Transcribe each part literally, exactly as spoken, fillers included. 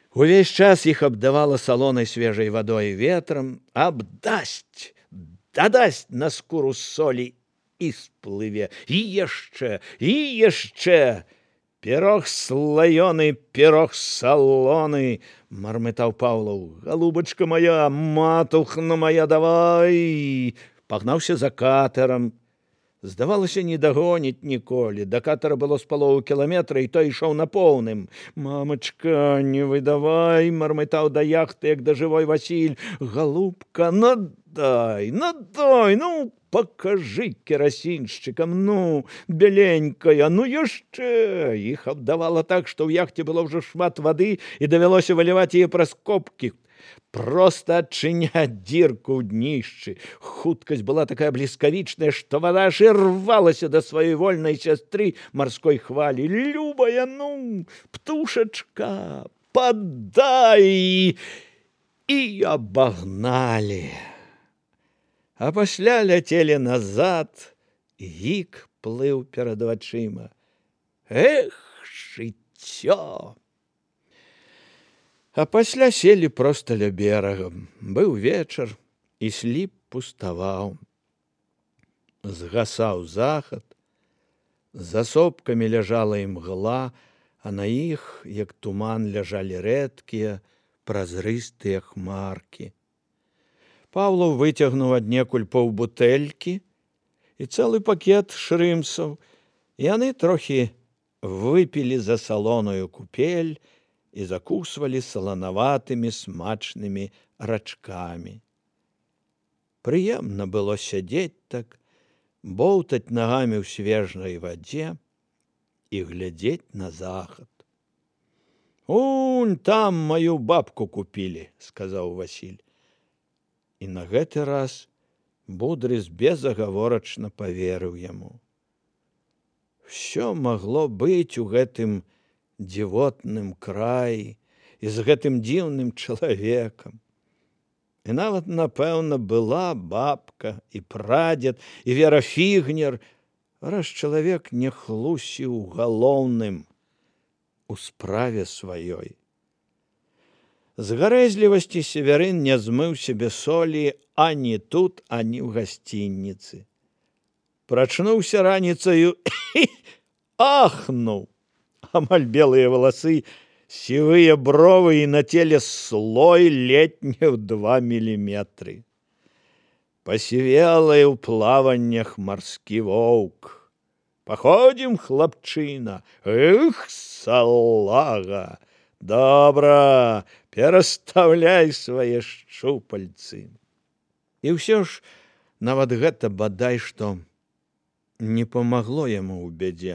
Увесь час іх абдавала салонай свежай вадой і ветрам, абдасць, дадасць на скуру солі і сплыве. І яшчэ, і яшчэ. Пірог слаёны, пірог салоны, мармытаў Паўлаў. Галубачка моя, матухна моя, давай. Пагнаўся за катарам. Здавалася, не дагоніць ніколі. Да катара было з палову кіламетра, і той ішоў на поўным. Мамачка, не выдавай, мармытаў да яхты, як да жывой Васіль. Галубка, надай, надай, ну, пакажы керасіншчыкам, ну, беленькая, ну яшчэ. Іх абдавала так, што ў яхте было ўжо шмат вады, і давялося выліваць яе праз копкі. Проста адчыняць дзірку ў днішчы. Хуткасць была такая бліскавічная, што вада аж і рвалася да сваёй вольнай сястры марской хвалі. Любая, ну, птушачка, падай! І абагналі. А пасля ляцелі назад, гік плыў перад вачыма. Эх, жыццё! А пасля селі проста ля берага. Быў вечар, і сліп пуставаў. Згасаў захад, за сопкамі ляжала імгла, а на іх, як туман, ляжалі рэдкія, празрыстыя хмаркі. Паўлаў выцягнуў аднекуль паўбутэлькі і цэлы пакет шрымсаў. Яны трохі выпілі за салоную купель і закусвалі саланаватымі смачнымі рачкамі. Прыемна было сядзець так, боўтаць нагамі ў свежай вадзе і глядзець на захад. «Унь, там маю бабку купілі», – сказаў Васіль. І на гэты раз Будрыс безагаворачна паверыў яму. Всё магло быць у гэтым дзівотным краі і з гэтым дзіўным чалавекам. І нават, напэўна, была бабка і прадзед, і Вера Фігнер, раз чалавек не хлусіў галоўным у справе сваёй. З гарэзлівасці Севярын не змыў сябе солі ані тут, ані ў гасцінніцы. Прачнуўся раніцаю і ахнуў. Амаль белыя валасы, сівыя бровы і на целе слой летні ў два міліметры. Пасівелая ў плаваннях марскі воўк. «Паходзім, хлапчына, эх, салага! Добра, пераставляй свае шчупальцы». І ўсё ж, нават гэта бадай што не памагло яму ў бядзе.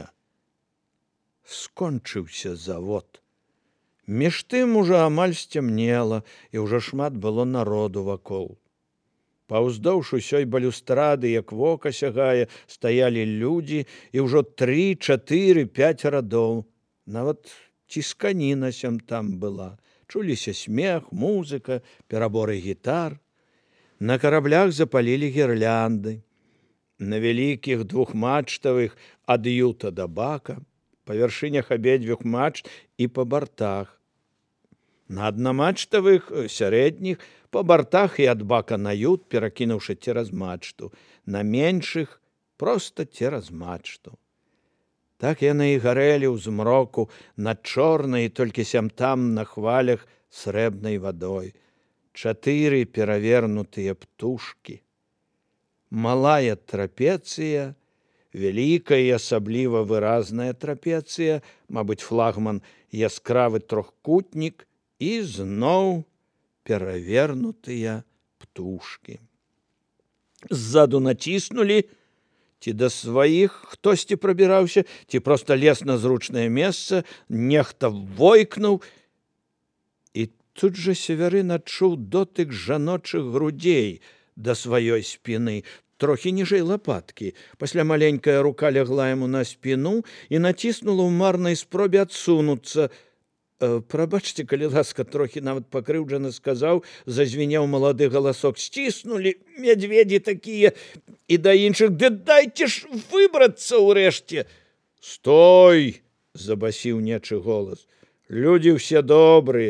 Скончыўся завод. Між тым ужо амаль сцямнела, і ўжо шмат было народу вакол. Паўздоўж усёй балюстрады, як вока сягае, стаялі людзі, і ўжо тры, чатыры, пяць радоў. Нават цісканіна сям там была. Чуліся смех, музыка, пераборы гітар. На караблях запалілі гірлянды. На вялікіх двухмачтавых ад юта да бака, па вяршынях абедзвюх мачт і па бартах. На аднамачтавых, сярэдніх, па бартах і ад бака на ют, перакінуўшы цераз мачту. На меншых проста цераз мачту. Так яны і гарэлі ў змроку над чорнай, толькі сям-там на хвалях срэбнай вадой. Чатыры перавернутыя птушкі. Малая трапецыя, вялікая і асабліва выразная трапецыя, мабыць, флагман яскравы трохкутнік, і зноў перавернутыя птушкі. Ззаду націснулі, ці да сваіх хтосьці прабіраўся, ці проста лез на зручнае месца, нехта войкнуў, і тут жа Севярын адчуў дотык жаночых грудзей да сваёй спіны, трохі ніжэй лапаткі. Пасля маленькая рука лягла яму на спіну і націснула ў марнай спробе адсунуцца. «Прабачце, калі ласка», трохі нават пакрыўджана сказаў, зазвінеў малады галасок. «Сціснулі мядзведзі такія, і да іншых, ды дайце ж выбрацца ўрэшце». «Стой!» – забасіў нечы голас. «Людзі ўсе добрыя,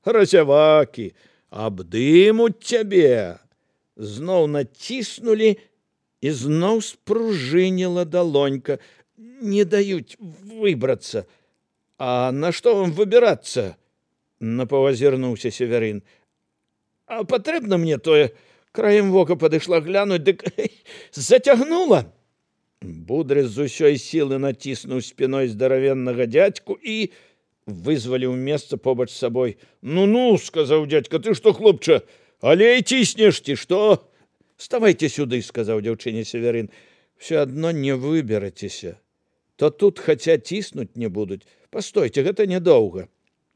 Разявакі, абдымуць цябе. Зноў націснулі, і зноў спружыніла далонька. Не даюць выбрацца. А на што вам выбірацца? Напаўазірнуўся Северын. А патрэбна мне тое? Краем вока падышла глянуць, дык зацягнула. Будры з усёй сілы націснуў спіной здаравеннага дзядзьку і вызваліў месца побач з сабой. Ну-ну, сказаў дзядзька, ты што, хлопча, алей ціснеш ці што? Ставайце сюды, сказаў дзяўчыне Северын. Все адно не выберацеся. То тут хаця ціснуць не будуць. Пастойце, гэта нядоўга.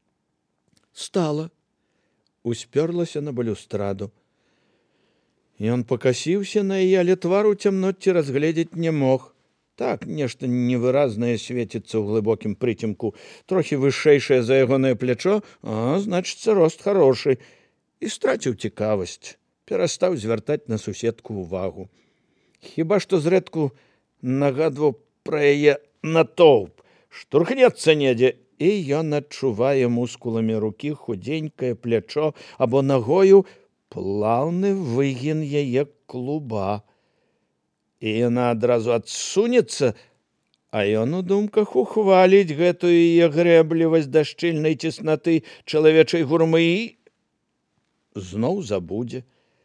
Стала. Успёрлася на балюстраду. Ён пакасіўся на яе, але твар у цямноце разгледзець не мог. Так, нешта невыразнае свеціцца ў глыбокім прыцемку, трохі вышэйшае за ягонае плячо, а, значыцца, рост харошы. І страціў цікавасць, перастаў звяртаць на суседку ўвагу. Хіба што зрэдку нагадваў пра яе натоўп, штурхнецца недзе, і ён адчувае мускуламі рукі худзенькае плячо або нагою плаўны выгін яе клуба. І яна адразу адсунецца, а ён у думках ухваліць гэтую яе грэблівасць да шчыльнай цеснаты чалавечай гурмы і зноў забудзе.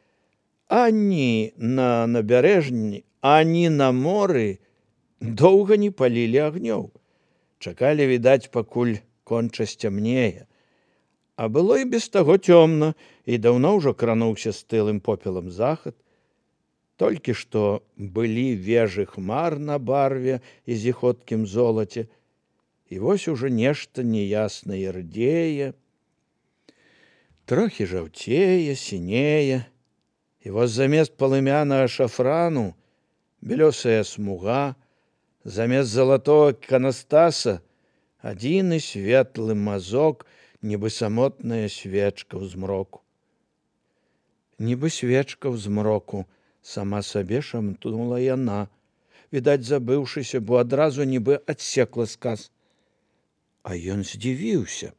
Ані на набярэжні, ані на моры доўга не палілі агнёў. Чакалі, відаць, пакуль конча сцямнее. А было і без таго цёмна, і даўно ўжо крануўся стылым попелам захад. Толькі што былі вежы хмар на барве і зіхоткім золаце, і вось ужо нешта неяснае рдзее, трохі жаўцее, сінее, і вось замест палымянага шафрану бялёсая смуга, замест залатого іканастаса адзіны светлы мазок, нібы самотная свечка ў змроку. Нібы свечка ў змроку, сама сабе шамтнула яна, відаць, забыўшыся, бо адразу нібы адсекла сказ. А ён здзівіўся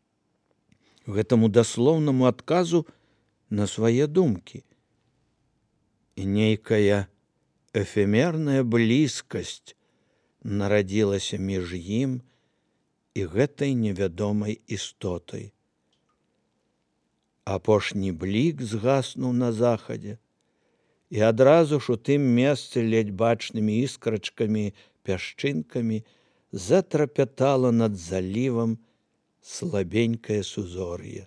гэтаму даслоўнаму адказу на свае думкі. І нейкая эфемерная блізкасць нарадзілася між ім і гэтай невядомай істотай. Апошні блік згаснуў на захадзе, і адразу ж у тым месцы ледзь бачнымі іскрачкамі, пясчынкамі затрапятала над залівам слабенькае сузор'е.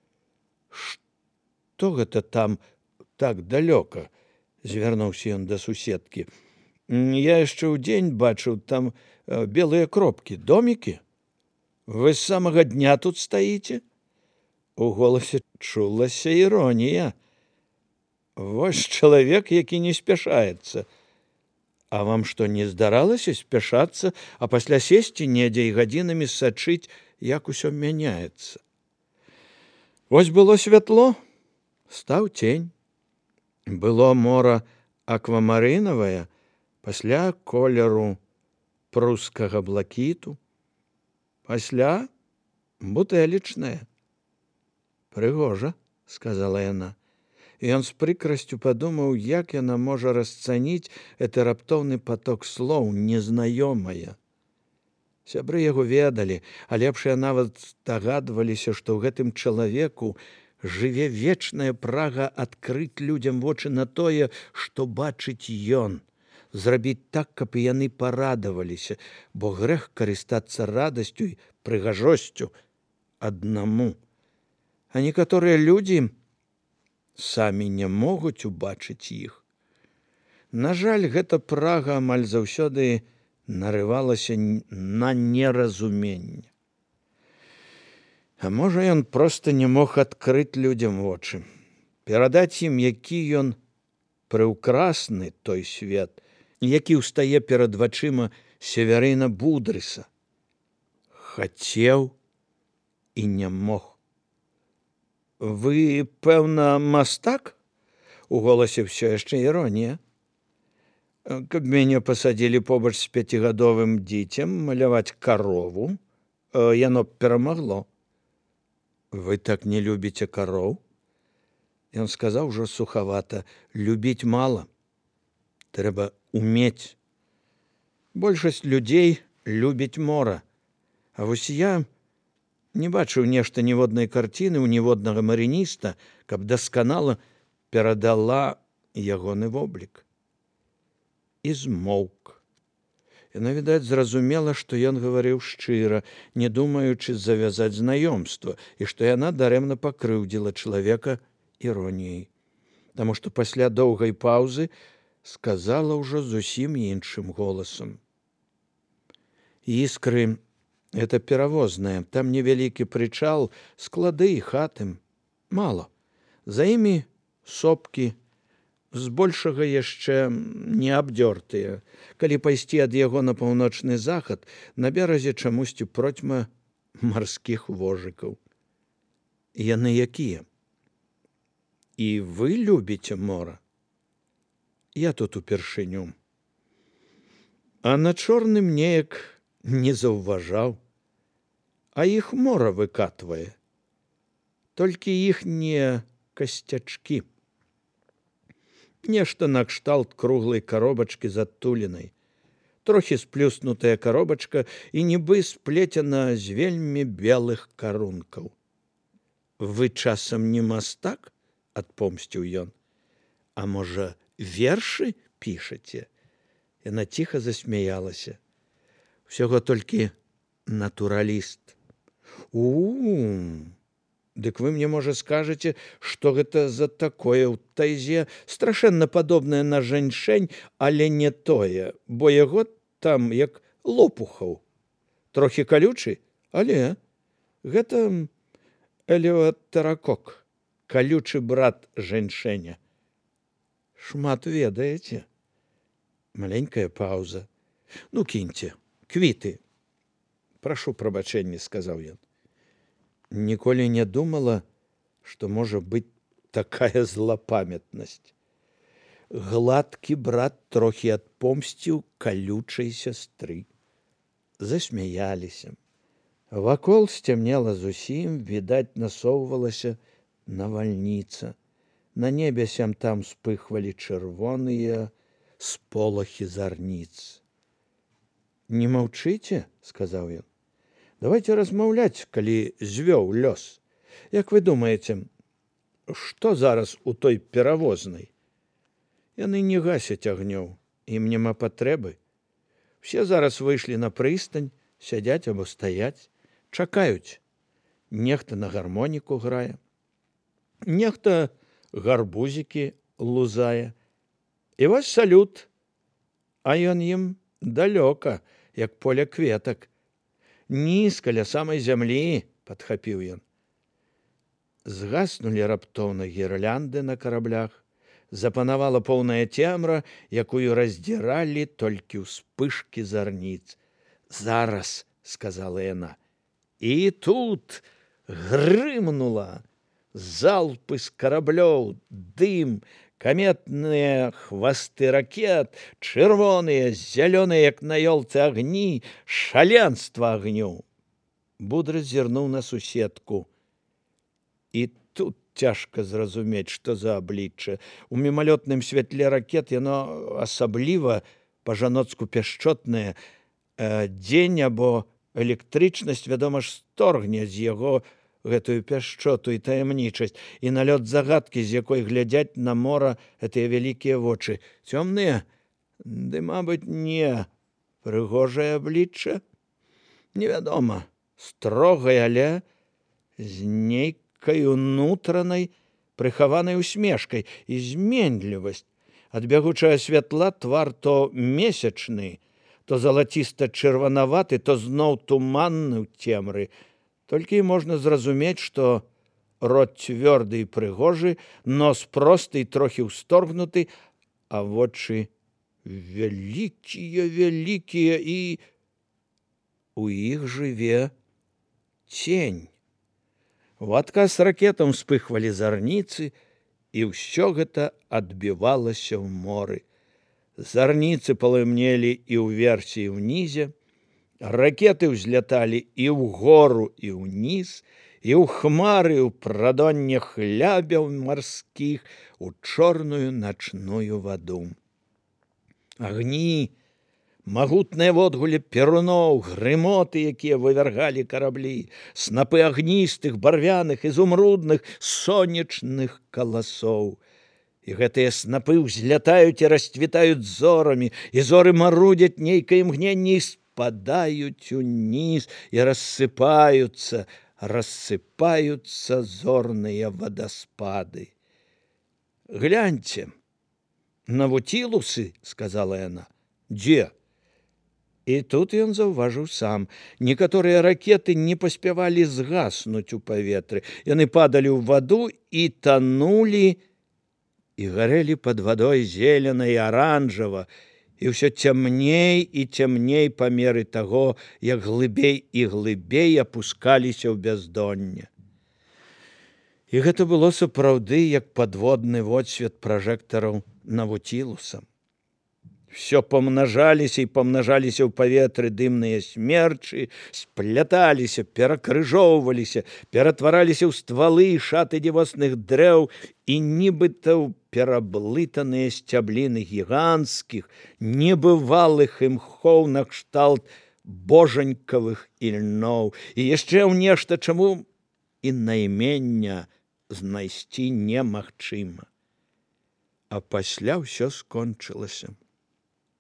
Што гэта там так далёка? Звярнуўся ён да суседкі. Я яшчэ ўдзень бачыў там белыя кропкі, домікі. Вы з самага дня тут стаіце? У голасе чулася іронія. Вось чалавек, які не спяшаецца. А вам што, не здаралася спяшацца, а пасля сесці недзе і гадзінамі сачыць, як усё мяняецца? Вось было святло, стаў цень. Было мора аквамарынавае, пасля колеру прускага блакіту, пасля бутэлечнае. Прыгожа, сказала яна. І ён з прыкрасцю падумаў, як яна можа расцаніць гэты раптоўны поток слоў, незнаёмая. Сябры яго ведалі, а лепшыя нават здагадваліся, што ў гэтым чалавеку жыве вечная прага адкрыць людзям вочы на тое, што бачыць ён, зрабіць так, каб і яны парадаваліся, бо грэх карыстацца радасцю і прыгажосцю аднаму. А некаторыя людзі самі не могуць убачыць іх. На жаль, гэта прага амаль заўсёды нарывалася на неразуменне. А можа, ён проста не мог адкрыць людзям вочы, перадаць ім, які ён прыўкрасны той свет, які ўстае перад вачыма Северына Будрыса. Хацеў і не мог. Вы, пэўна, мастак? У голасе ўсё яшчэ іронія. Каб мяне пасадзілі побач з пяцігадовым дзіцем маляваць карову, яно б перамагло. Вы так не любіце кароў? Ён сказаў ужо сухавата: любіць мала, трэба умець. Большасць людзей любіць мора, а вось я не бачыў нешта ніводнай карціны ў ніводнага марыніста, каб дасканала перадала ягоны воблік. І змоўк. Яна, відаць, зразумела, што ён гаварыў шчыра, не думаючы завязаць знаёмства, і што яна дарэмна пакрыўдзіла чалавека іроніяй, таму што пасля доўгай паўзы сказала ўжо зусім іншым голасам. Іскры — это перавозная, там невялікі прычал, склады і хаты. Мала. За імі сопкі, збольшага яшчэ не абдёртыя. Калі пайсці ад яго на паўночны захад, на беразе чамусьці процьма марскіх вожыкаў. Яны якія? І вы любіце мора? Я тут упершыню. А на чорным неяк не заўважаў. А іх мора выкатвае. Толькі іхнія касцячкі. Нешта накшталт круглай каробачкі з адтулінай. Трохі сплюснутая каробачка і нібы сплецена з вельмі белых карункаў. Вы часам не мастак? — адпомсціў ён. А можа, вершы пішаце? Яна ціха засмяялася. Усяго толькі натураліст. У-у-у! Дык вы мне, можа, скажаце, што гэта за такое ў тайзе, страшэнна падобнае на жаньшэнь, але не тое, бо яго там як лопухаў. Трохі калючы, але гэта элеотэракок, калючы брат жаньшэня. Шмат ведаеце. Маленькая паўза. Ну, кіньце, квіты. Прашу прабачэння, сказаў ён. Ніколі не думала, што можа быць такая злапамятнасць. Гладкі брат трохі адпомсціў калючай сястры. Засмяяліся. Вакол сцямнела зусім, відаць, насоўвалася навальніца. На небе сям-там спыхвалі чырвоныя сполахі зарніц. Не маўчыце, сказаў ён. Давайте размаўляць, калі звёў лёс. Як вы думаеце, што зараз у той перавознай? Яны не гасяць агнёў, ім няма патрэбы. Все зараз выйшлі на прыстань, сядзяць або стаяць, чакаюць. Нехта на гармоніку грае, нехта гарбузікі лузае. І вось салют, а ён ім далёка, як поле кветак. Нізка ля самай зямлі, падхапіў ён. Згаснулі раптоўна гірлянды на караблях, запанавала поўная цемра, якую раздзіралі толькі ўспышкі зарніц. Зараз, сказала яна. І тут грымнула. Залпы з караблёў, дым, каметныя хвасты ракет, чырвоныя, зялёныя, як на ёлцы агні, шаленства агню. Будра зірнуў на суседку. І тут цяжка зразумець, што за аблічча. У мімалётным святле ракет яно асабліва па-жаноцку пяшчотнае. Дзень або электрычнасць, вядома ж, сторгне з яго гэтую пяшчоту і таямнічасць, і налёт загадкі, з якой глядзяць на мора гэтыя вялікія вочы. Цёмныя? Ды, мабыць, не. Прыгожае аблічча? Невядома. Строгае, але з нейкай унутранай прыхаванай усмешкай і зменлівасць. Ад бягучага святла твар то месячны, то залаціста-чырванаваты, то зноў туманны ў цемры. Толькі можна зразумець, што рот цвёрды і прыгожы, нос просты і трохі ўсторгнуты, а вочы вялікія-вялікія і у іх жыве цень. У адказ ракетам вспыхвалі зарніцы, і ўсё гэта адбівалася ў моры. Зарніцы палымнелі і ўверсе, і ўнізе, ракеты ўзляталі і ўгору, і ўніз, і ў хмары ў прадонне хлябяў марскіх, у чорную начную ваду. Агні, магутныя водгулі перуноў, грымоты, якія вывяргалі караблі, снапы агністых, барвяных, ізумрудных, сонечных каласоў. І гэтыя снапы ўзлятаюць і расцвітаюць зорамі, і зоры марудзяць нейкае імгненне і спадаюць уніз, і рассыпаюцца, рассыпаюцца зорныя вадаспады. «Гляньце, Навутілусы», — сказала яна. «Дзе?» І тут ён заўважыў сам. Некаторыя ракеты не паспявалі згаснуць у паветры. Яны падалі ў ваду і танулі, і гарэлі пад вадой зелена і аранжава, і ўсё цямней і цямней па меры таго, як глыбей і глыбей апускаліся ў бяздонне. І гэта было сапраўды як падводны водсвет пражэктараў Навутілуса. Все памнажаліся і памнажаліся ў паветры дымныя смерчы, спляталіся, перакрыжоўваліся, ператвараліся ў ствалы і шаты дзівосных дрэў і нібыта ў пераблытаныя сцябліны гіганцкіх, небывалых імхоў накшталт божанькавых ільноў, і яшчэ ў нешта, чаму і наймення знайсці немагчыма. А пасля ўсё скончылася.